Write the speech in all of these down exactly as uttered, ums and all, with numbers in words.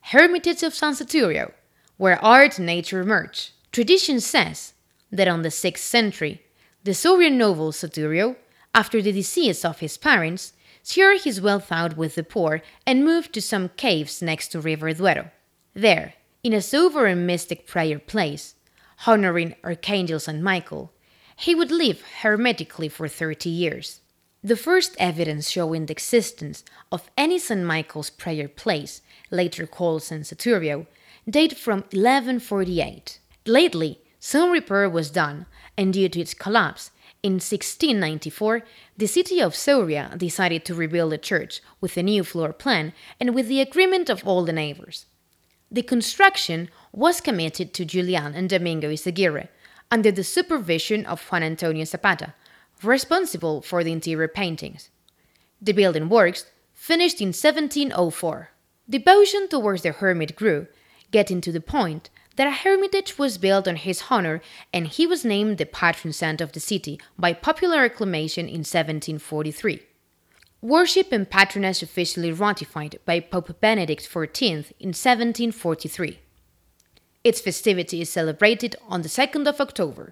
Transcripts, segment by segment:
Hermitage of San Saturio, where art and nature merge. Tradition says that on the sixth century, the Saurian noble Saturio, after the decease of his parents, shared his wealth out with the poor and moved to some caves next to River Duero. There, in a sober and mystic prayer place, honoring Archangel Saint Michael, he would live hermetically for thirty years. The first evidence showing the existence of any Saint Michael's prayer place, later called San Saturio, date from eleven forty-eight. Lately, some repair was done, and due to its collapse, in sixteen ninety-four, the city of Sauria decided to rebuild the church with a new floor plan and with the agreement of all the neighbors. The construction was committed to Julian and Domingo Izaguirre, under the supervision of Juan Antonio Zapata, responsible for the interior paintings. The building works finished in seventeen oh four. Devotion towards the hermit grew, getting to the point that a hermitage was built on his honor and he was named the patron saint of the city by popular acclamation in seventeen forty-three. Worship and patronage officially ratified by Pope Benedict the fourteenth in seventeen forty-three. Its festivity is celebrated on the second of October.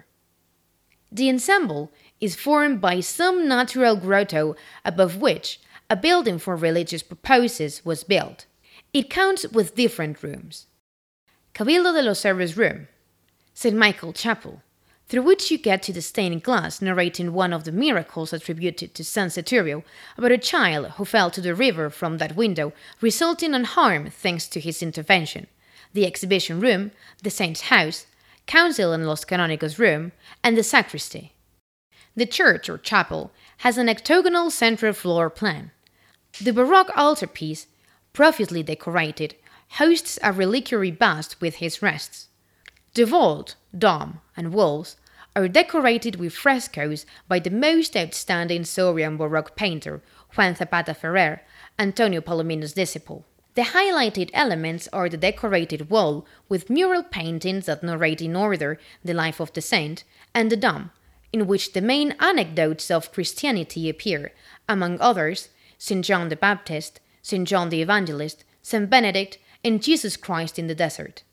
The ensemble is formed by some natural grotto above which a building for religious purposes was built. It counts with different rooms. Cabildo de los Héroes Room, Saint Michael Chapel, through which you get to the stained glass narrating one of the miracles attributed to San Saturio about a child who fell to the river from that window, resulting unharmed thanks to his intervention. The exhibition room, the saint's house, council and Los Canonicos room, and the sacristy. The church or chapel has an octagonal central floor plan. The Baroque altarpiece, profusely decorated, hosts a reliquary bust with his rests. The vault, dome, and walls are decorated with frescoes by the most outstanding Saurian Baroque painter, Juan Zapata Ferrer, Antonio Palomino's disciple. The highlighted elements are the decorated wall with mural paintings that narrate in order the life of the saint, and the dome, in which the main anecdotes of Christianity appear, among others, Saint John the Baptist, Saint John the Evangelist, Saint Benedict, and Jesus Christ in the desert.